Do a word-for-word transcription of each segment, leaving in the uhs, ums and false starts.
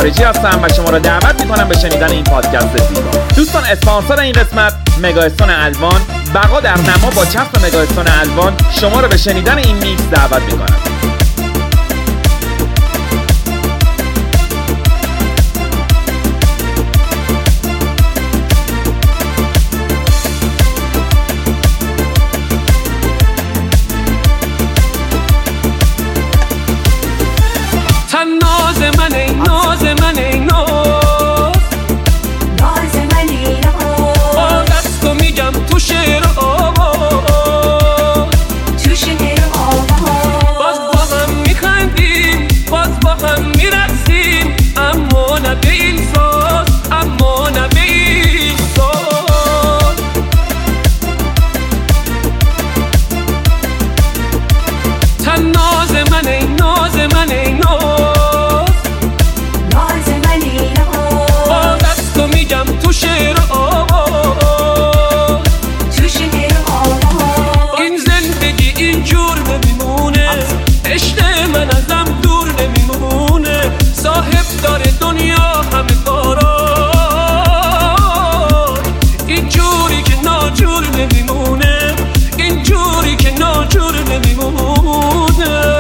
خارجی هستم و شما را دعوت میکنم به شنیدن این پادکست زیبا. دوستان، اسپانسر این قسمت مگاستون الوان. بقا در نما با چسب مگاستون الوان شما را به شنیدن این میکس دعوت میکنم. ناز من ای ناز من ای ناز ناز من ای ناز با دستو میگم تو شعر آواز تو شعر آواز باز با هم میخندیم باز با هم میرقصیم اما نه به این ساز اما نه به این ساز تن ناز من ای ناز من ای ناز تو شعر آواز تو شعر آواز این زندگی اینجور نمیمونه عشق من ازم دور نمیمونه صاحب داره دنیا همه کارا اینجوری که ناجور نمیمونه اینجوری که ناجور نمیمونه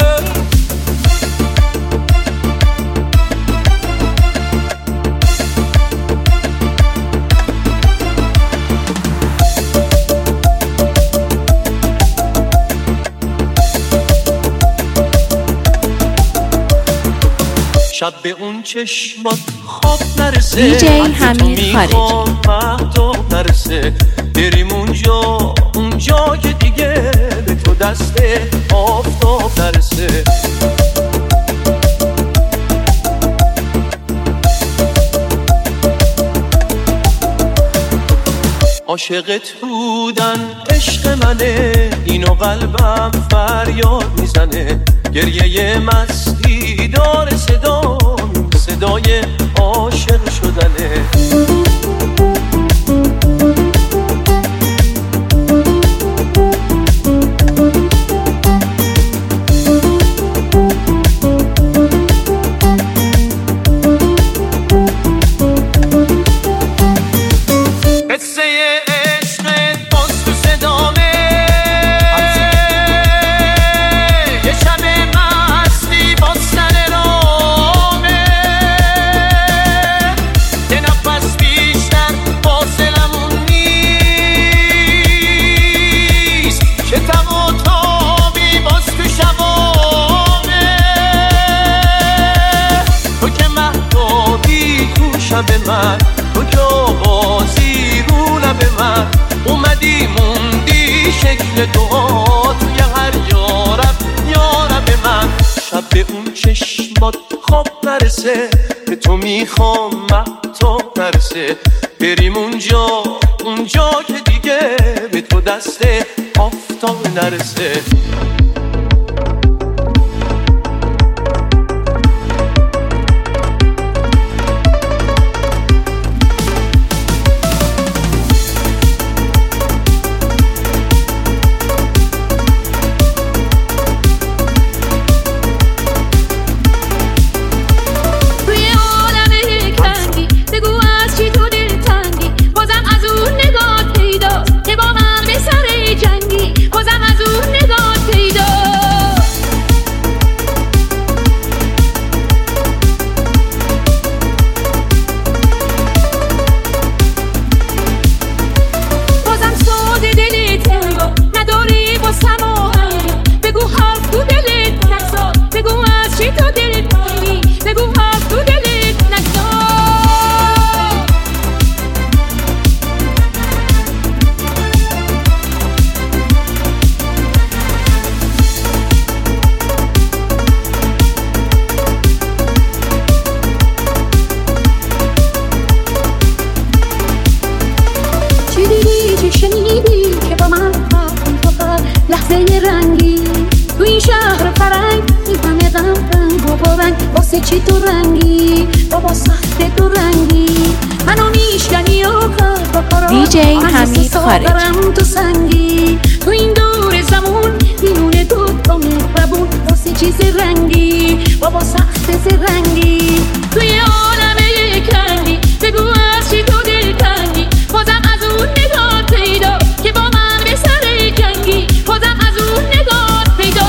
شب به اون چشمات خواب نرسه دیجی حمید خارجی مهتاب نرسه بریم اونجا اونجا که دیگه به تو دست آفتاب نرسه عاشقت بودن عشق منه اینو قلبم فریاد میزنه گریه مستی داره صدا صدای عاشق شدنه به من تو که آوازی رو لب من اومدی موندی شکل دعا توی هر یارب یارب من شب به اون چشمات خواب نرسه به تو میخوام مهتاب نرسه بریم اونجا اونجا که دیگه به تو دست آفتاب نرسه چی تو رنگی بابا سخته تو رنگی منو میشکنی و کار با کارا دیجی حمید خارجی تو سنگی تو این دور زمون میونه تو تا مهربون واسه چیز رنگی بابا سخت زرنگی توی عالم کنی بگو از چی تو دل تنگی بازم از اون نگاه پیدا که با من به سر جنگی بازم از اون نگاه پیدا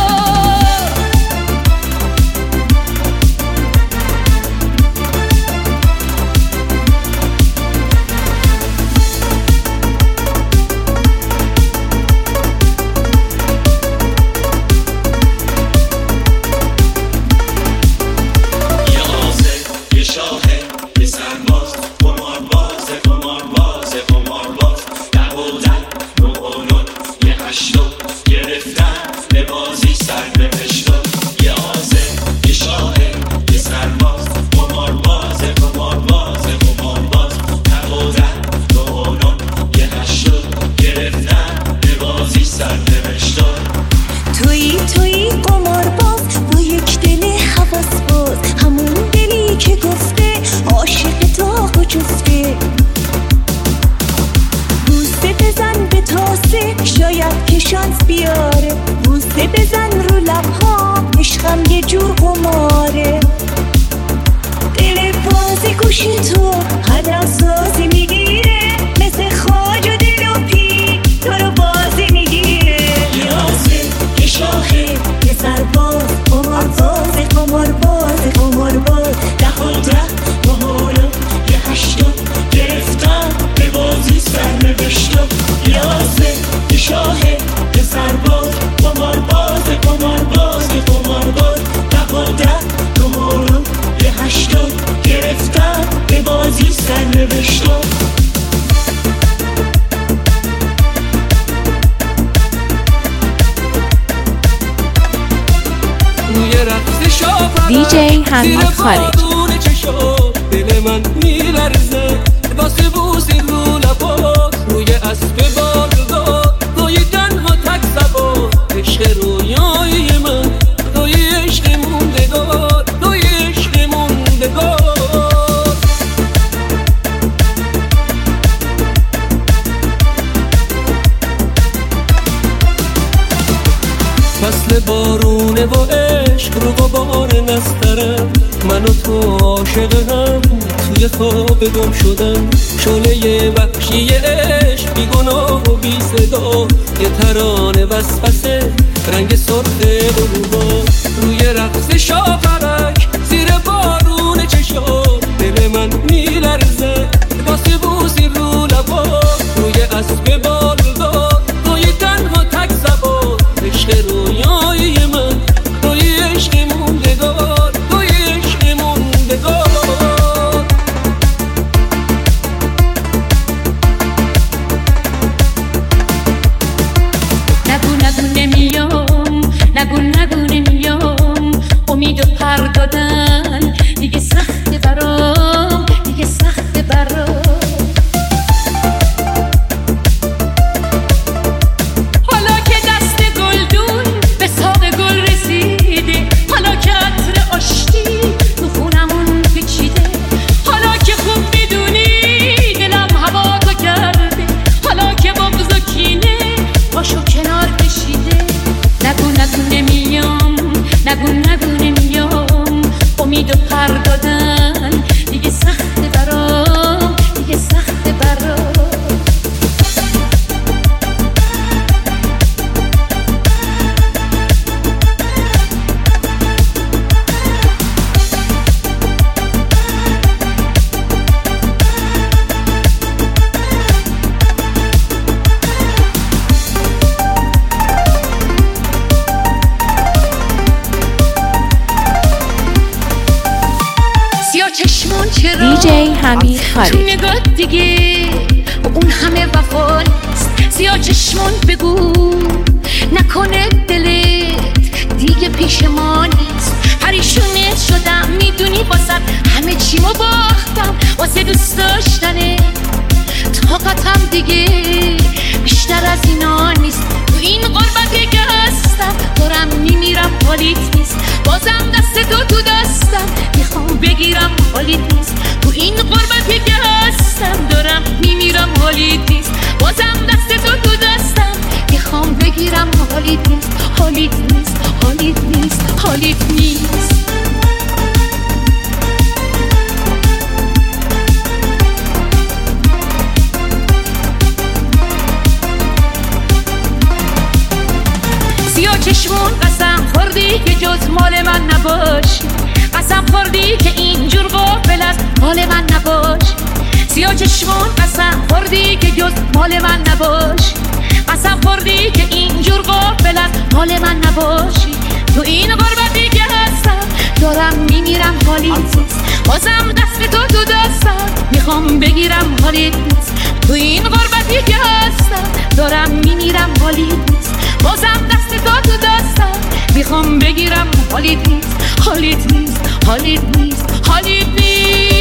دیجی حمید خارج. دل من میلرزه واسه بوسی رو لبات روی اسب بالدار توی تنها تک زبان عشق رویای من توی عشق موندگار توی عشق موندگار فصل بارونه و عشق رو غبار نسترم من و تو عاشق هم توی خواب گم شدم شعله وحشی عشق بی گناه و بی صدا یه ترانه وسوسه رنگ سرخ بلوبا روی رقص شاپرک زیر بارون چشام دل من میلرزه واسه بوسی رو لبا روی اسب بالدار توی تنها تک زبان عشق رویای من توی عشق موندگار توی عشق موندگار نگو نگو نمیام نگو نگو نمیام امید و پر دادن دیگه سخت برام دیگه سخت برام حالا که دست گلدون به ساق گل رسیده حالا که عطر آشتی تو خونمون پیچیده حالا که خوب میدونی دلم هوا تو کرده حالا که بغض و کینه پاشو کنار کشیده نگو نگو نمیام نگو نگو نمیام امید و پر دادن دیگه سخت برام دیگه سخت برام سیاه چشمون چرا دیجی حمید خارج. تو نگاه دیگه اون همه وفا نیست سیاه چشمون بگو نکنه دلت دیگه پیش ما نیست پریشونت شدم میدونی واسه همه چیمو باختم واسه دوست داشتنه طاقتم دیگه بیشتر از اینا نیست تو این غربتی که هستم دارم میمیرم حالیت نیست بازم دست تو تو دستم میخوام بگیرم حالیت نیست تو این غربتی که هستم دارم میمیرم حالیت نیست بازم دست تو تو دستم میخوام بگیرم حالیت نیست حالیت نیست حالیت نیست حالیت نیست نباشی، قسم خوردی که اینجور غافل از حال من نباشی، سیاه چشمون قسم خوردی که جز مال من نباشی، قسم خوردی که اینجور غافل از حال من نباشی. تو این غربتی که هستم دارم میمیرم حالی نیست، بازم دست تو تو دستم میخوام بگیرم حالی نیست. تو این غربتی که هستم دارم میمیرم حالی نیست، بازم دست تو تو دستم میخوام بگیرم حالی نیست، حالی نیست، حالی نیست، حالی نیست.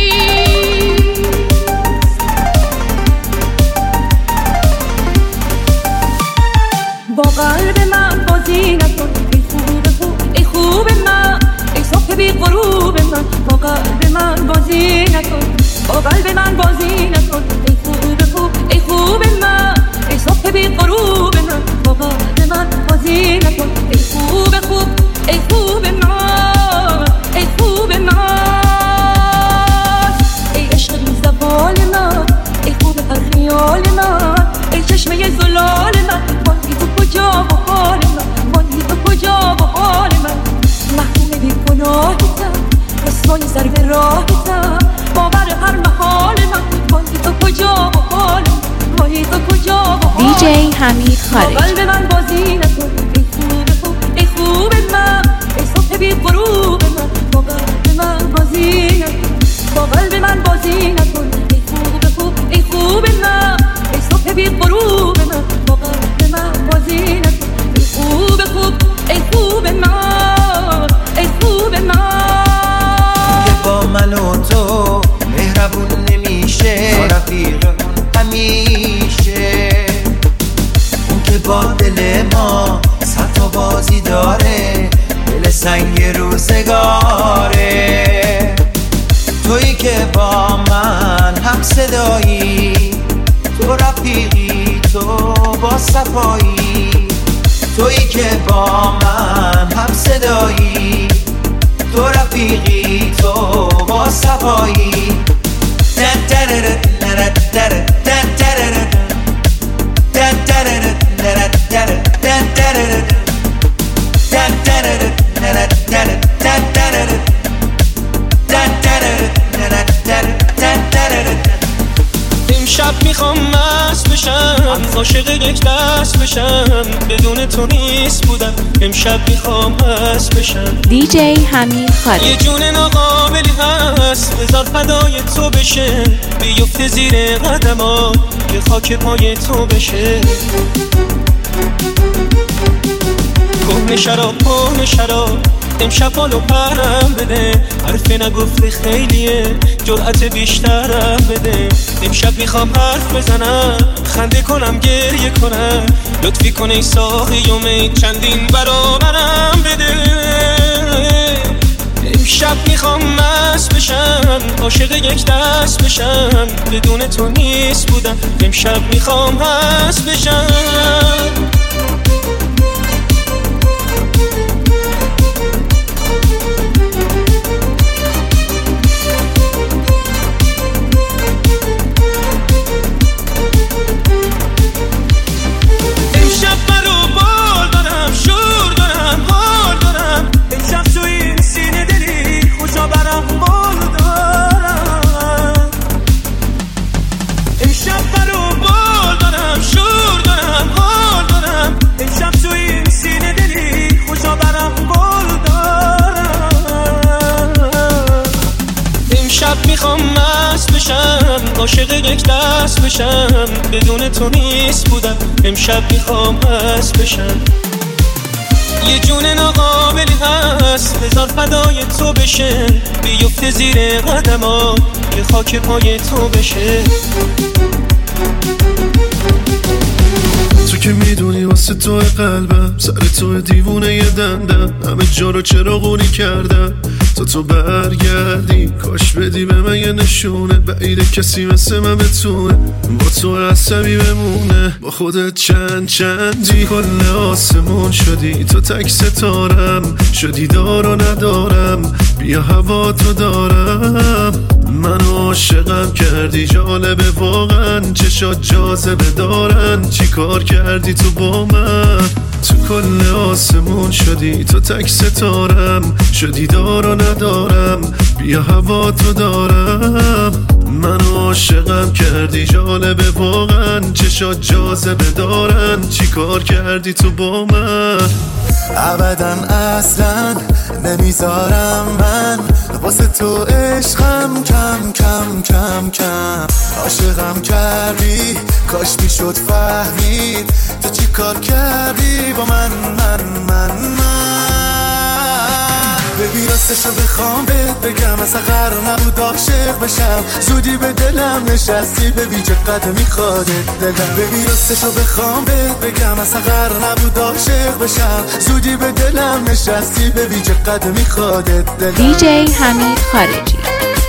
با قلب من بازی نکن ای خوب خوب ای خوب من، ای صبح بی غروب من. با قلب من بازی نکن، با قلب من بازی نکن ای خوب خوب ای خوب من، ای صبح بی غروب من. با قلب من بازی نکن ای خوب خوب ای خوب من، ای خوب من، ای عشق بی زوال من، ای خوب هر خیال من، ای چشمه زلال من. وای تو کجا با حال من، وای تو کجا با حال من. محکوم بی گناهتم، رسوای سر به راهتم، باور هر محال من. وای تو کجا با حال من، وای تو کجا با حال من. دیجی حمید خارجی. با قلب من بازی نکن ای خوب خوب ای خوب من، ای صبح بی غروب من. با قلب من بازی نکن، با قلب من بازی نکن ای خوب خوب ای خوب من، ای صبح بی غروب من. با قلب من بازی نکن ای خوب خوب ای خوب من، ای خوب من. که با من و تو مهربون نمیشه، رفیق همیشه. اون که با دل ما صد تا بازی داره، دل سنگ روزگاره. تویی که با من هم صدایی، تو رفیقی تو با صفایی. تویی که با من هم صدایی، تو رفیقی تو با صفایی. امشب میخوام مست بشم، عاشق یک دست بشم، بدون تو نیست بودم. امشب میخوام مست بشم. دیجی حمید خارجی. یه جون ناقابلی هست، بذار فدای تو بشه، بیفته زیر قدمات که خاک پای تو بشه. کهنه شراب کهنه شراب، امشب حالو پرم بده، حرف نگفته خیلیه، جرأت بیشترم بده. امشب میخوام حرف بزنم، خنده کنم گریه کنم، لطفی کن ای ساقی و می چندین برابرم بده. امشب میخوام مست بشم، عاشق یک دست بشم، بدون تو نیست بودم. امشب میخوام مست بشم. میخوام مست بشم، عاشق یک دست بشم، بدون تو نیست بودم. امشب میخوام مست بشم. یه جون ناقابلی هست، بذار فدای تو بشه، بیفته زیر قدمات که خاک پای تو بشه. تو که میدونی واسه تو قلبم، سر تو دیوونه یه دندم، همه جا رو چراغونی کردم تا تو برگردی. کاش بدی به من یه نشونه، بعیده کسی مثل من بتونه با تو عصبی بمونه. با خودت چند چندی کل آسمون شدی، تو تک ستارم شدی، دارو ندارم، بیا هوا تو دارم. من عاشقم کردی جالبه واقعا، چشات جاذبه دارن، چی کار کردی تو با من؟ تو کل آسمون شدی تو تک ستارم، شدی دار و ندارم، بیا هوا تو دارم. من عاشقم کردی جالبه واقعا، چشات جاذبه دارن، چی کار کردی تو با من؟ ابدا اصلا نمیذارم من واسه تو عشقم کم کم کم کم. عاشقم کردی کاش میشد فهمید تو چی کار کردی با من من من من. ببین راستشو بخوام بهت بگم اصلا قرار نبود عاشق بشم، زودی به دلم نشستی ببین چقدر میخوادت دلم. ببین راستشو بخوام بهت بگم اصلا قرار نبود عاشق بشم، زودی به دلم نشستی ببین چقدر میخوادت دلم. دی جی حمید خارجی.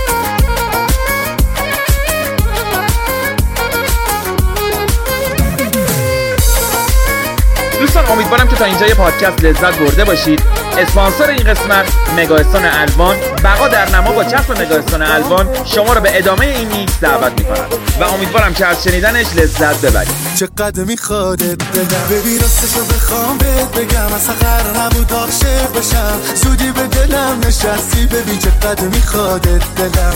دوستان امیدوارم که تا اینجای پادکست لذت برده باشید. اسپانسر این قسمت مگاستان الوان، بقا در نما با چسب مگاستان الوان شما رو به ادامه این میکس دعوت می‌کند و امیدوارم که از شنیدنش لذت ببرید. چقدر میخوادت دلم. ببین راستشو بخوام بهت بگم اصلا قرار نبود عاشق بشم، زودی به دلم نشستی ببین چقدر میخوادت دلم.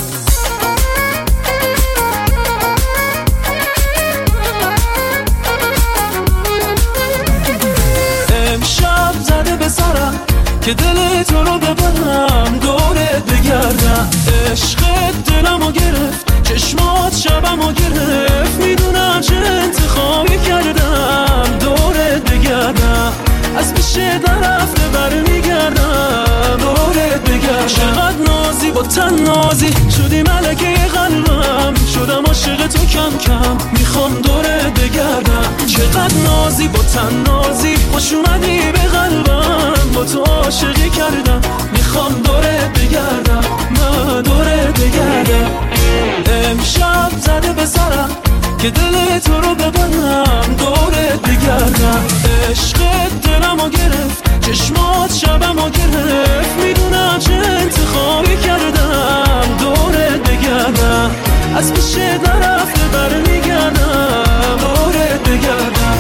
امشب زده به سرم که دل تو رو ببرم، دورت بگردم. عشقت دلمو گرفت، چشمات شبمو گرفت، میدونم چه انتخابی کردم. دورت بگردم از پیشه نرفته برمیگردم، دورت بگردم. چقدر نازی با تن نازی شدی ملکه قلبم، شدم عاشق تو کم کم میخوام دورت بگردم. چقدر نازی با تن نازی خوش اومدی به قلبم، با تو عاشقی کردم میخوام دورت بگردم، من دورت بگردم. امشب زده به سرم که دل تو رو ببرم، دورت بگردم. عشقت دلمو گرفت، چشمات شبمو گرفت، میدونم چه انتخابی کردم. دورت بگردم از پیشه نرفته برمیگردم، دورت بگردم.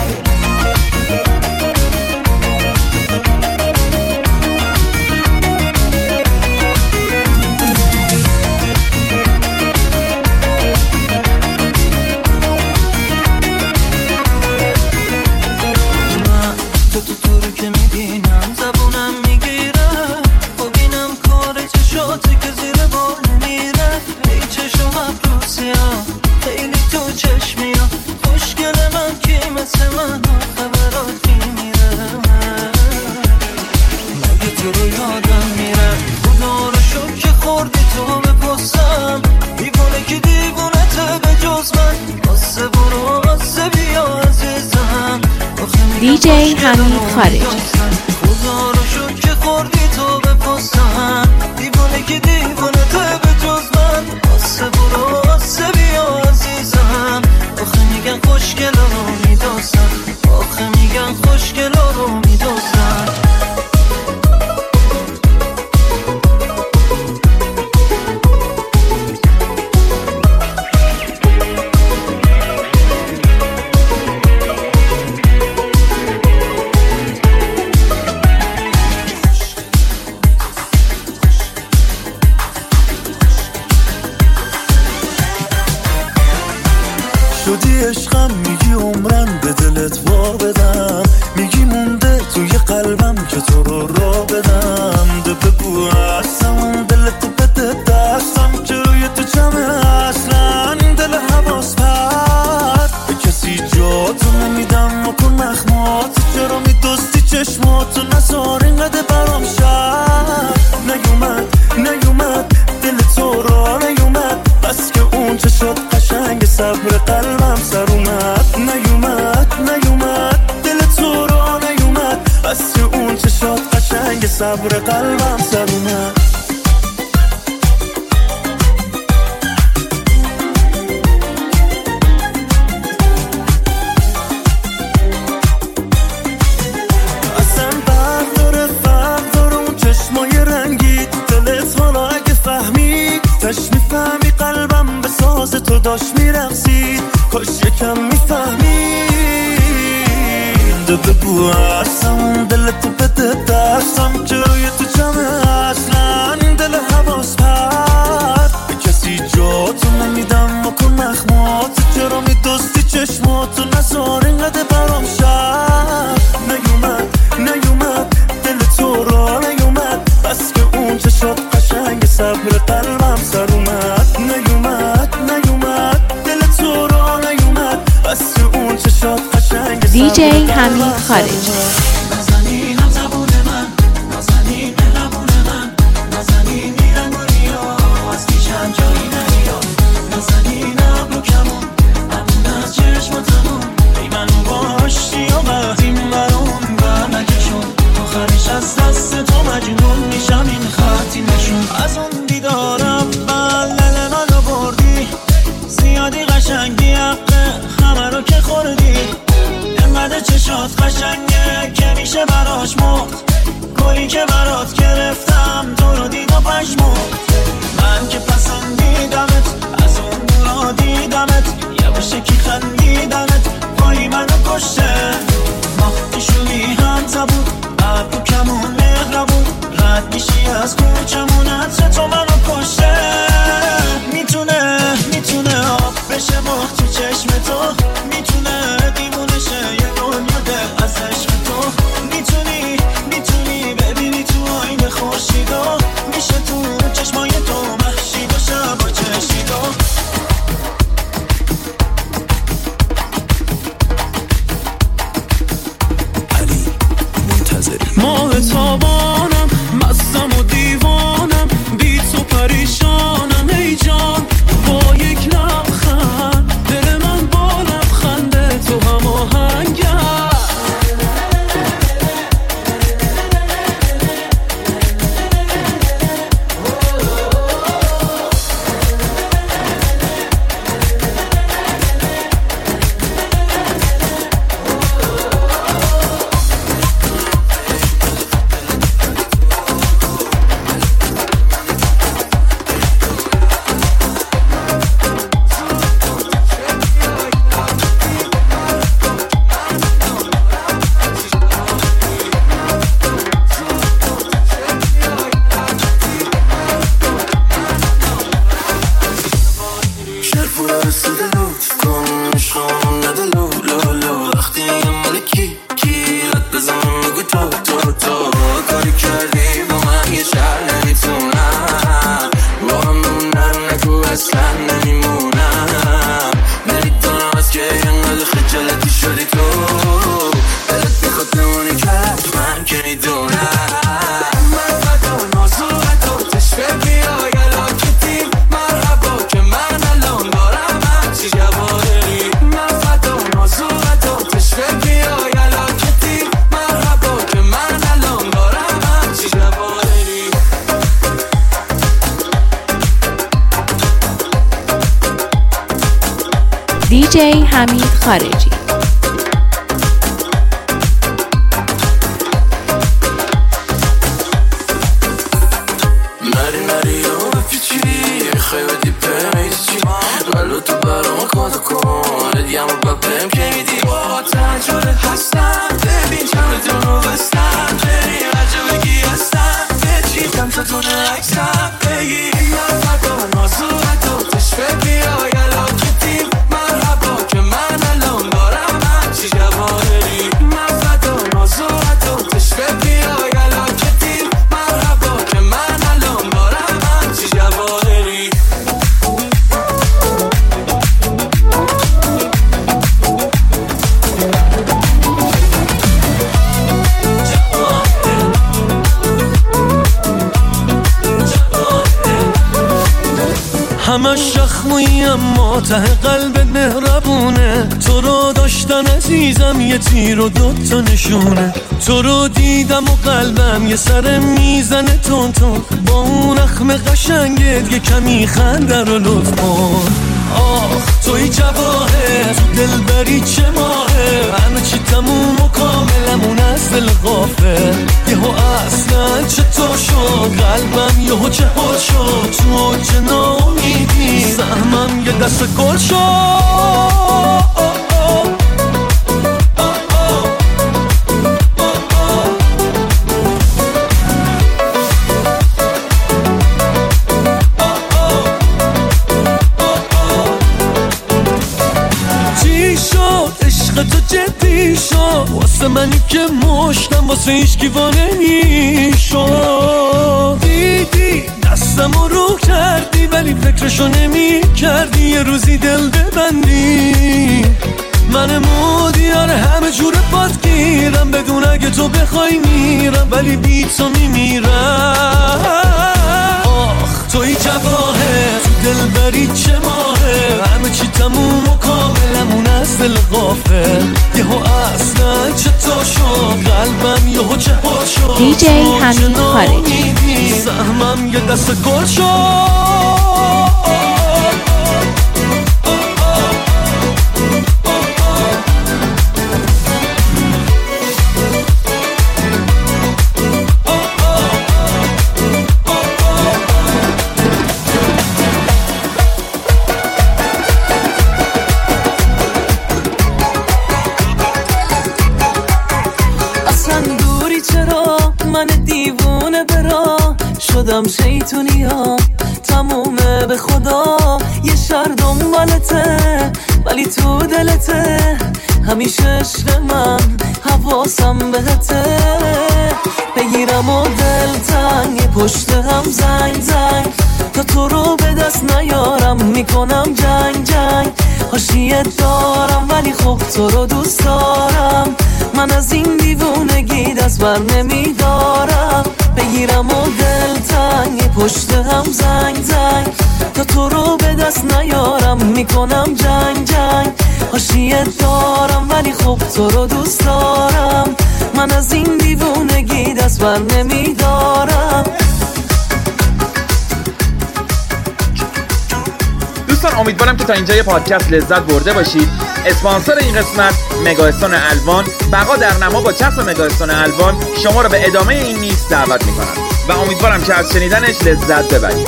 دی جی حمید خارجی. خدا رو شد که خوردی تو به پستم، دیوانه که دیوانه تو به جز من. آسه برو آسه بیا عزیزم، آخه میگن خوشگلا رو میدازم، آخه میگن خوشگلا رو میدازم. شدی عشقم میگی عمرم به دلت وا بدم، میگی مونده توی قلبم که تو رو را بدم. ده بگو هستم دلتو بده دستم که روی تو جمعه اصلا دل حواس پرد به کسی جاتو نمیدم و کن مخمات. چرا میدوستی چشماتو نزار اینقدر برام شد. نیومد نیومد دل تو را نیومد، بس که اون چشات قشنگ صبر قلبم سر اومد. نیومد نیومد دل تو را نیومد، بس که اون چشات قشنگ صبر قلبم سر اومد. اصلا فرق داره فرق داره اون چشمای رنگی دلت، حالا اگه فهمی تش میفهمی قلبم به داشت میرقصید کاش یکم میفهمید بگو هستم دلتو بده دستم که روی تو جمعه اصلا این دل حواس پرد به کسی جاتو نمیدم مکن نخماتو چرا میدستی چشماتو نزار اینقدر برام شد نیومد نیومد دل تو را نیومد بس که اون چشات قشنگ صبر قلبم سر اومد نیومد نیومد دل تو را نیومد بس که اون چشات قشنگ دی جی حمید خارجی نازنینم زبون من نازنین لبون من نازنین میرنگ و ریا از پیشم جایی نمیاد نازنین ابرو کمون امون از چشماتمون ای منو باشتی و وقتیم برون بر نکشون آخرش از دست تو مجنون میشم این خطی نشون از اون دیدارم بلل منو بردی زیادی قشنگی حقه همه رو که خوردی انقدر چشات قشنگه که میشه براش مرد گلی که برات گرفتم تو رو دید و پشمرد من که پسندیدمت از اون دورا دیدمت یه باشه کی خندیدمت پایی منو کشته ماه پیشونی هم زبود ابرو کمون مهربون رد میشی از کوچمون عطر تو منو کشته میتونه میتونه آب بشه ماه تو چشم تو میتونه دیوونه شه یه دنیا دل از عشق تو میتونی میتونی ببینی تو آینه خورشیدو میشه تو چشمای تو محشید و شب و چشیدو علی منتظری ماه تابانم مستم و دیوانم بی تو پریشانم ای جان با یک لبخند دل من با لبخنده تو هم آهنگم دی جی حمید خارجی نری نری و بپیچی خیلی دی پیچی ولو تو برام کادو کن دیم و بپیم که میدی با تنجاره هستم ببین چند دونو بستم بری عجب بگی هستم بچی کم تا دونه عکسم بگی من فردا نازو حتی تشبه بیا یلا کتیم مرحبا که من الان دارم همچی جواهری من فردا نازو حتی تشبه بیا یلا کتیم مرحبا که من الان دارم همچی جواهری همش شخمویی اما ته قلبت مهربونه تو رو داشتن عزیزم یه تیر و دوتا نشونه تو رو دیدم و قلبم یه سر میزنه تون تون با اون اخم قشنگت یه کمی خنده رو لطف کن آخ توی جواهر تو دل بری چه ماهه همه چی تموم و کاملمون از دل غافل یهو اصلا چطور شد قلبم یهو چه حال شد تو اوج ناامیدی سهمم یه دست گل شد. تو جدی شد واسه منی که مشتم واسه هیچ گیوانه میشد. دیدی دستمو رو کردی ولی فکرشو نمی کردی یه روزی دل ببندی. من مودیار همه جور پات گیرم بدون اگه تو بخوای میرم ولی بی تو میمیرم. آخ توی جواهر تو دل بری چه ماهه همه چی تموم و کاملمون از دل غافل یهو اصلا چطور شد قلبم یهو چه پر شد. دی جی حمید خارجی سهمم یه دست گل شد. شدم شیطونی ها تمومه به خدا یه شهر دنبالته ولی تو دلته همیشه عشق من حواسم بهته. بگیرم و دل تنگ پشت هم زنگ زنگ تا تو رو به دست نیارم میکنم جنگ جنگ. حاشیه دارم ولی خب تو رو دوست دارم من از این دیوونگی دست بر نمیدارم. بگیرم و دل تنگ پشت هم زنگ زنگ تا تو رو به دست نیارم میکنم جنگ جنگ. حاشیه دارم ولی خب تو رو دوست دارم من از این دیوونگی دست بر نمیدارم. دوستان امیدوارم که تا اینجا یه پادکست لذت برده باشید. اسپانسر این قسمت مگاستان الوان بقا در نما با چسب مگاستان الوان شما رو به ادامه این میکس دعوت میکنم و امیدوارم که از شنیدنش لذت ببرید.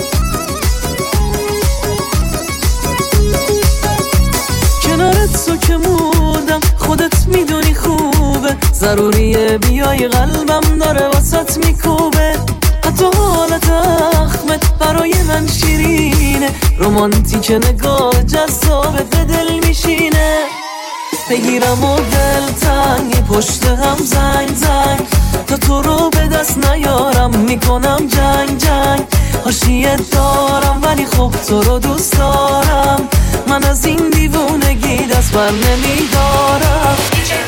کنارت تو که مودم خودت میدونی خوبه ضروریه بیای قلبم داره واسط میکوبه. حتی حالت اخمت برای من شیرینه رومانتیک نگاه جذابه به دل میشینه. بگیرم و دل تنگ پشت هم زنگ زنگ تا تو رو به دست نیارم میکنم جنگ جنگ. حاشیه دارم ولی خب تو رو دوست دارم من از این دیوونگی دست بر نمیدارم.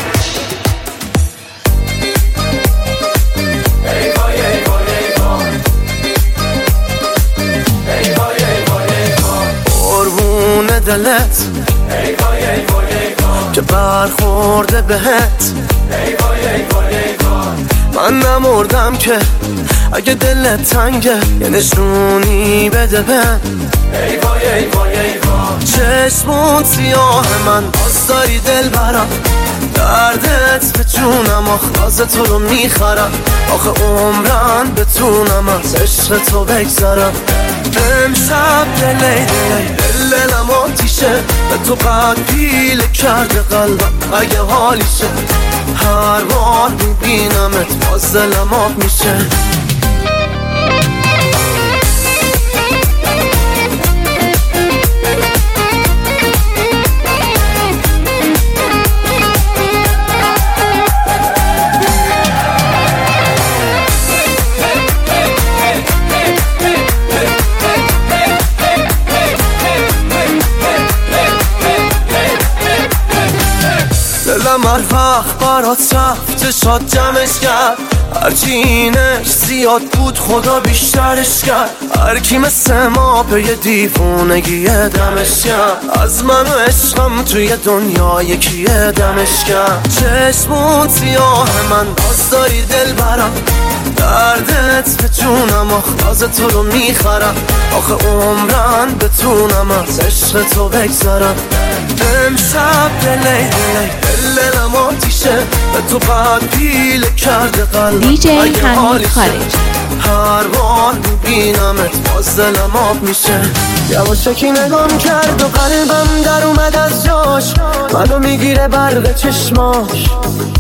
قربون دلت که برخورده بهت من نمردم که اگه دلت تنگه یه نشونی بده بهم. چشمون سیاه من باز داری دل برم دردت به جونم آخ تو رو میخرم آخه عمرن بتونم از عشق تو بگذرم. امشب دلی دلی دلم آتیشه به تو قد پیل کرده قلبم اگه حالیشه هر بار میبینمت باز دلم آب میشه. دلم هر وقت برات رفته شاد جمعش کرد هرچی اینش زیاد بود خدا بیشترش کرد. هر کی مثل ما به یه دیوونگی دمش کرد از من و عشقم توی دنیا یکی دمش کرد. چشمون سیاه من باز داری دل برم دردت به جونم آخ باز تو رو میخرم آخه عمرن بتونم از عشق تو بگذرم. امشب دلی دلی دلم آتیشه به تو قد پیل کرده قلبم دی جی حمید خارجی هر بار میبینمت باز دلم آب میشه. یواشکی نگام کرد و قلب منو میگیره برق چشماش،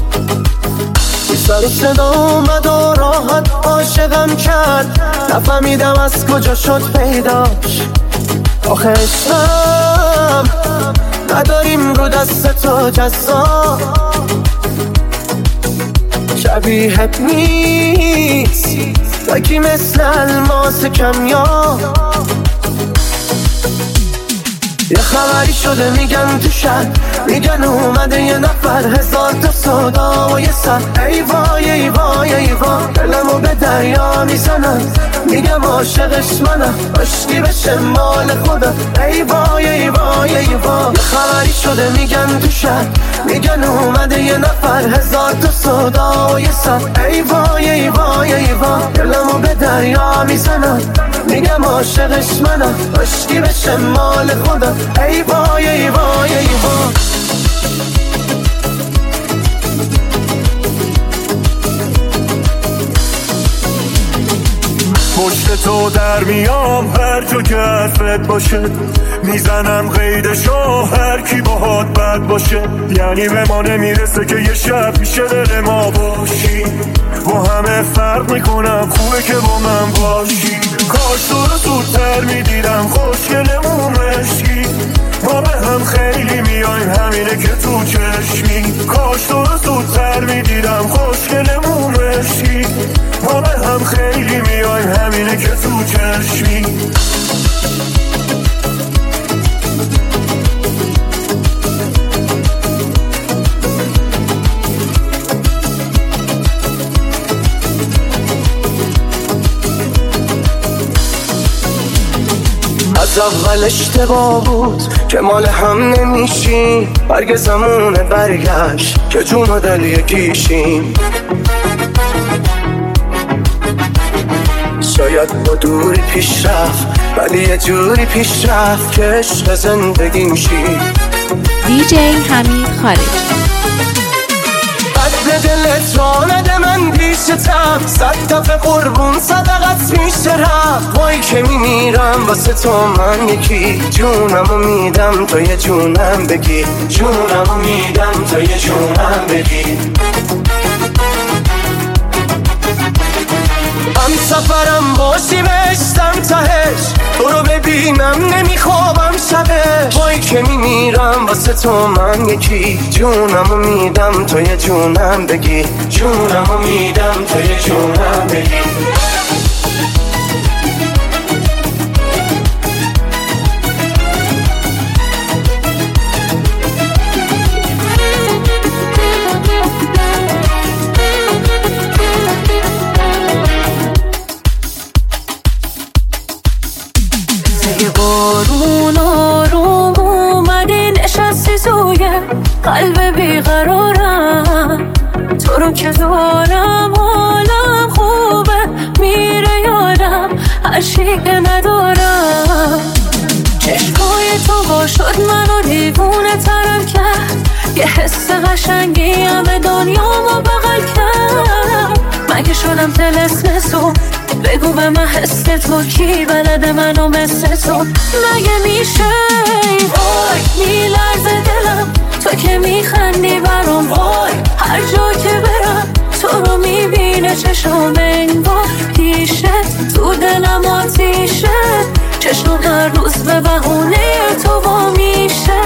سر صدا اومد و راحت عاشقم کرد، نفهمیدم از کجا شد پیداش. آخه عشقم نداریم رو دست تو جزا، شبیهت نیست تکی مثل الماس کمیاب. یه خبری شده میگن تو شد، میگن اومده یه نفر، هزار تا صدا و یه سر. ای وای ای وای ای وای دلمو به دریا میزنن، میگم عاشقش منم، عشقی بشه مال خودم. ای وای ای وای ای وای یه خبری شده میگن تو شد، میگن اومده یه نفر، هزار تا صدا و یه سر. ای وای ای وای ای وای دلمو به دریا میزنن، میگم عاشقش منم، عشقی بشه مال خودم. ای وای ای وای ای وای پشت تو در میام هر جا که حرفت باشه، میزنم قیدشو هر کی باهات بد باشه. یعنی به ما نمیرسه که یه شب میشه دل ما باشی، با همه فرق میکنم خوبه که با من باشی. کاش تو رو زودتر میدیدم خوشگلمون مشکی، ما به هم خیلی میایم همینه که تو چشمی. کاش تو رو زودتر میدیدم خوشگلمون مشکی، ما به هم خیلی میایم همینه که تو چشمی. از اول اشتباه بود که مال هم نمیشیم، برگ زمونه برگشت که جون و دل یکیشیم. شاید با دوری پیش رفت ولی یه جوری پیش رفت که عشق زندگی میشی. دیجی حمید خارجی. قد دلت را نده من پیشتم، صد دفعه قربون صدقت میشه رفت. وای که میمیرم واسه تو من یکی، جونمو میدم تا یه جونم بگی، جونمو میدم تا یه جونم بگی. هم سفرم باشی بشتم تهش، تو رو ببینم نمیخوابم شبش. وای که میمیرم واسه تو من یکی، جونمو میدم تا یه جونم بگی، جونمو میدم تا یه جونم بگی. بارون آروم اومدی نشستی توی قلب بیقرارم، تو رو که دارم حالم خوبه میره یادم هر چی که ندارم. چشمای تو با شد منو دیوونه ترم کرد، یه حس قشنگی همه دنیامو بغل کرد. مگه شدم طلسم تو؟ بگو به من حس تو کی بلده منو مثل تو؟ مگه میشه؟ وای میلرزه دلم تو که میخندی برام، وای هر جا که برم تو رو میبینه چشم انگار پیشت، تو دلم آتیشه، چشم هر روز به بهونه تو وا میشه.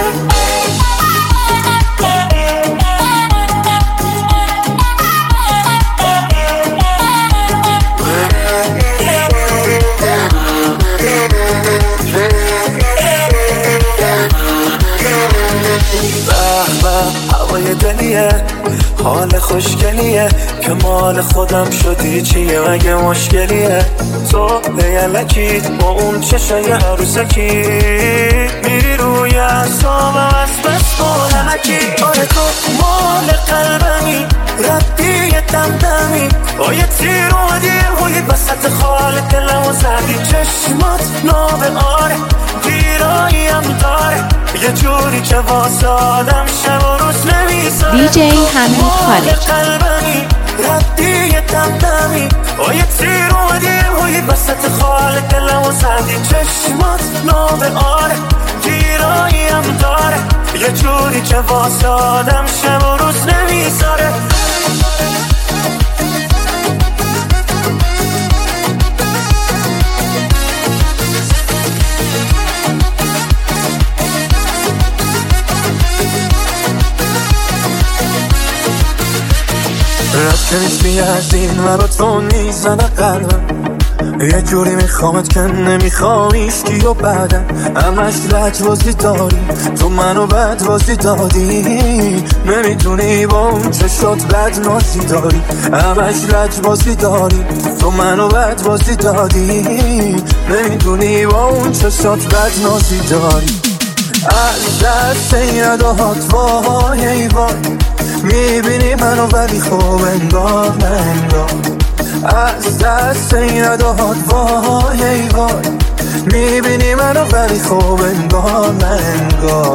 هوای دلیه حال خوشگلیه که مال خودم شدی، چیه مگه مشکلیه؟ تو بیلکی با اون چشای عروسکی میری روی اعصابم از بس بولمکی. آره تو مال قلبمی ردی دمدمی، با یه تیر اومدی روی وسط خال دلمو زدی. چشمات ناب آره گیراییم داره، یه جوری که واسه آدم شب و روز نمیذاره. دیجی حمید خارجی. قلبمی ردی دمدمی، با یه تیر اومدی روی وسط خال دلمو زدی. چشمات ناب آره گیراییم داره، یه جوری که واسه آدم شب و روز نمیذاره. رد که نیستی از این و با تو میزنه قلبم، یه جوری میخوامت که نمیخوامیش کی و بعدم همش لجبازی داری تو منو بدبازی دادی، نمیتونی با اون چشات بد نازی داری همش لجبازی داری تو منو بدبازی دادی، نمیتونی با اون چشات بد نازی داری. از دست این رداهات وای ای وای میبینی منو ولی خوب انگار انگار. از دست این رداهات وای ای وای میبینی منو ولی خوب انگار انگار.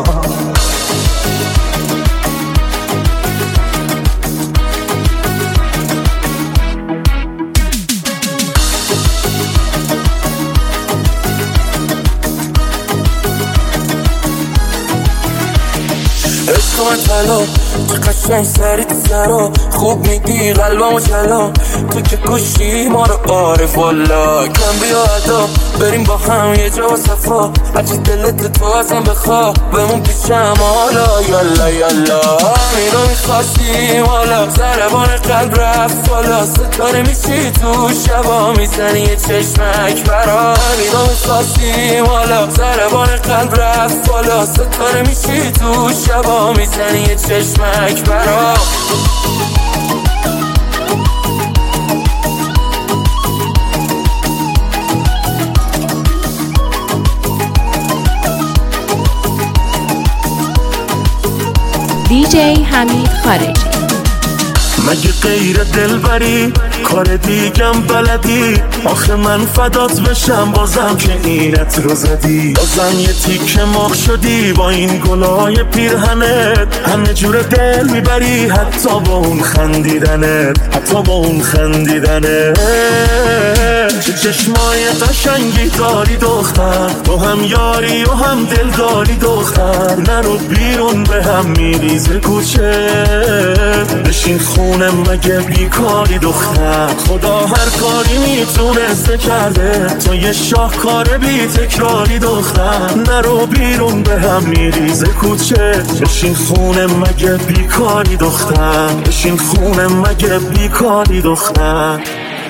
عشق من طلا چه قشنگ سری تو سرا خوب میگی قلبم و چلا تو که کشی ما رو عارف والا. کم بیا ادا بریم با هم یه جا و صفا هرچی دلت تو ازم بخوا بمون پیشم حالا یالا یالا. اینو میخواستی والا ضربان قلب رفت والا ستاره میشی تو شبا میزنی یه چشمک برا. اینو میخواستی والا ضربان قلب رفت والا ستاره میشی تو شبا میزنی یه چشمک برا. دیجی حمید خارجی. مگه غیر دلبری کار دیگم بلدی؟ آخه من فدات بشم بازم که اینت رو زدی، بازم یه تیکه مرغ شدی با این گلای پیرهنت، همه جور دل میبری حتی با اون خندیدنت حتی با اون خندیدنت. چه چشمای قشنگی داری دختر تو هم یاری و هم دل داری دختر، نرو بیرون به هم میریزه کوچه بشین خونه مگه بیکاری دختر. خدا هر کاری میتونسته کرده تو یه شاهکار بی تکراری دختر، نرو بیرون به هم میریزه کوچه بشین خونه مگه بیکاری دختر بشین خونه مگه بیکاری دختر.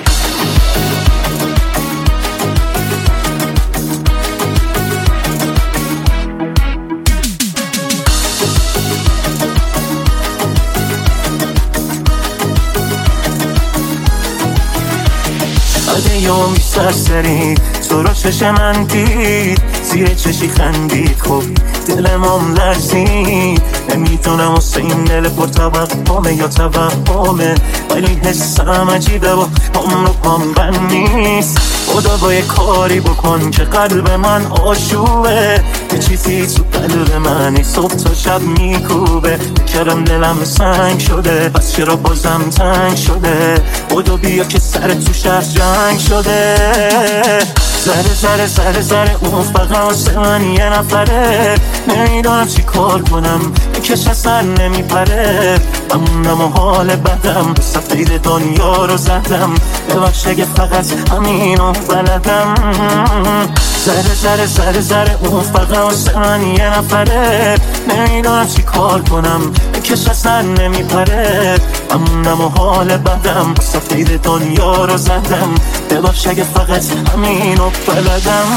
اگه یومی سرسری تو رو چش من دید زیر چشی خندید خب دلمم لرزید، نمیدونم واسه این دل پر توهمه یا توهمه ولی حسم عجیبه و هم رو پام بند نیست. خدا با یه کاری بکن که قلب من آشوبه، یه چیزی تو قلب منی صبح تا شب میکوبه، کردم دلم سنگ شده پس چرا بازم تنگ شده. خدا بیا که سر تو شهر جنگ شده، زره زره زره زره اون فقط واسه من یه نفره، نمیدونم چی کار کنم کش اصلا نمیپره. همونم و حال بدم سفید دنیا رو زدم ببخش اگه فقط همینو بلدم. زره زره زره زره اون فقط واسه من یه نفره، نمیدونم چی کار کنم کش اصلا نمیپره. همونم و حال بدم سفید دنیا رو زدم ببخش اگه فقط همینو بلدم.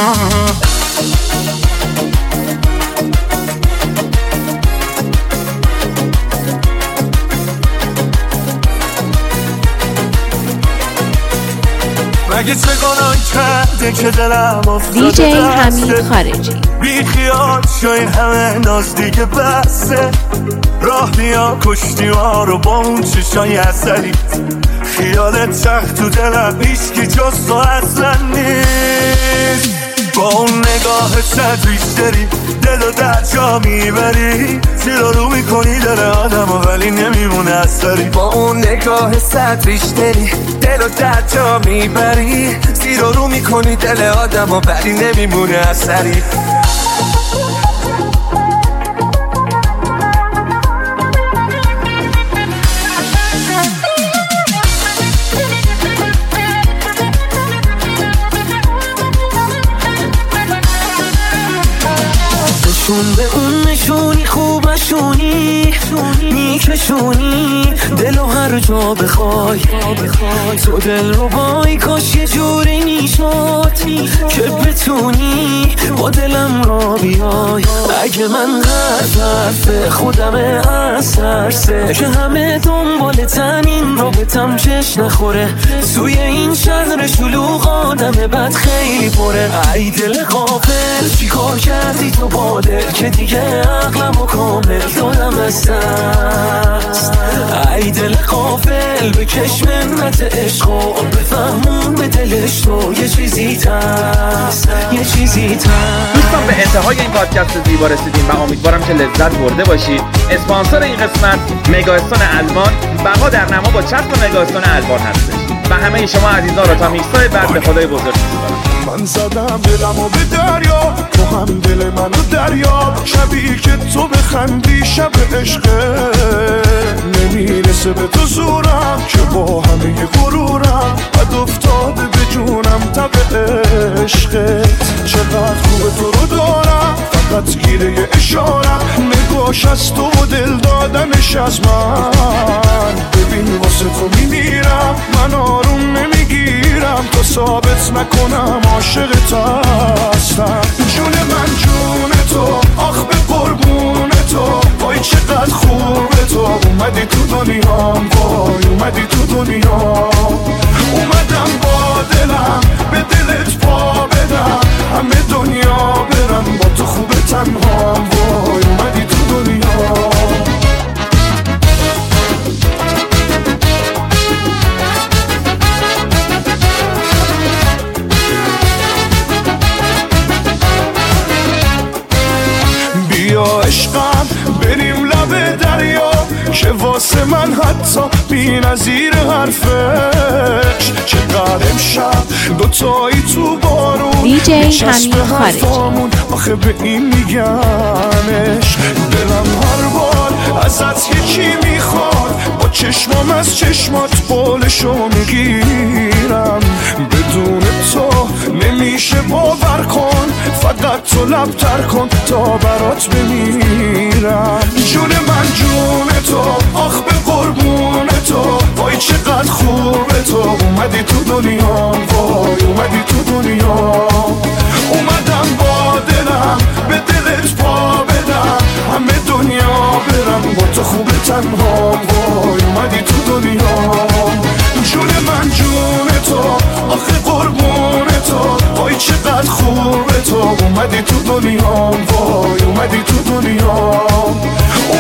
مگه چه گناهی کرده که دلم افتاده دیجی حمید خارجی. بی خیال شو این همه ناز دیگه بسه، راه بیا کشتی ها رو با اون چشای عسلی، خیالت تخت تو دلم هیچکی جز تو اصلا نیست. با اون نگاه صدریش داری دل و در جا میبری، زیر رو میکنی دل آدم و ولی نمیمونه اثری. با اون نگاه صدریش داری دل و در جا میبری، زیر رو میکنی دل آدم و ولی نمیمونه اثری. اون نشونی خوب نشونی میکشونی دلو هر جا بخوای تو دل رو بای کاش یه جوری میشد که بتونی با دلم را بیای اگه من حرف حرف خودم از ترسه که همه دنبالتن این رابطم چش نخوره توی این شهر شلوغ آدم بد خیلی پره ای دل غافل چی کار کردی تو با دل که دیگه عقلم و کامل دادم از دست ای دل غافل بکش منت عشق و بفهمون به دلش تو یه چیزی تست یه چیزی تست. دوستان به انتهای این پادکست زیبا رسیدیم و امیدوارم که لذت برده باشید. اسپانسر این قسمت مگاستون آلمان، بقا در نما با چسب مگاستون آلمان هستش و همه شما عزیزان را تا میکسای بعد به خدای بزرگ می‌سپارم. من زدم دلمو به دریا تو هم دل منو دریا شبی که تو بخندی شب عشقه نمیرسه به تو زورم که با همه غرورم بد افتاده به جونم تب عشقت چقدر خوبه تو رو دارم فقط گیره اشارم نگاش از تو و دل دادنش از من ببین واسه تو میمیرم من آروم نمیگیرم تا ثابت نکنم عاشقت هستم جون من جون تو آخ به قربون تو وای چقدر خوبه تو اومدی تو دنیام وای اومدی تو دنیا اومدم با دلم به دلت پا بدم همه دنیا برم با تو خوبه تنهام وای اومدی تو دنیا. بیا عشقم بریم لب دریا که واسه من حتی بی نظیر حرفش چقدر امشب دوتایی تو بارون دیجی همین خارجی آخه به این میگنش دلم هر بار ازت یکی میخواد با چشمام از چشمات بالشو میگیرم بدون تو نمیشه باور کن فقط تو لب تر کن تا برات بمیرم جون من جون تو آخ به قربون تو وای چقدر خوبه تو اومدی تو دنیام وای اومدی تو دنیا اومدم با دلم به دلت پا بدم همه دنیا برم با تو خوبه تنهام وای اومدی تو دنیا جون من جون تو آخه قربون تو وای چقدر خوبه تو اومدی تو دنیام وای اومدی تو دنیا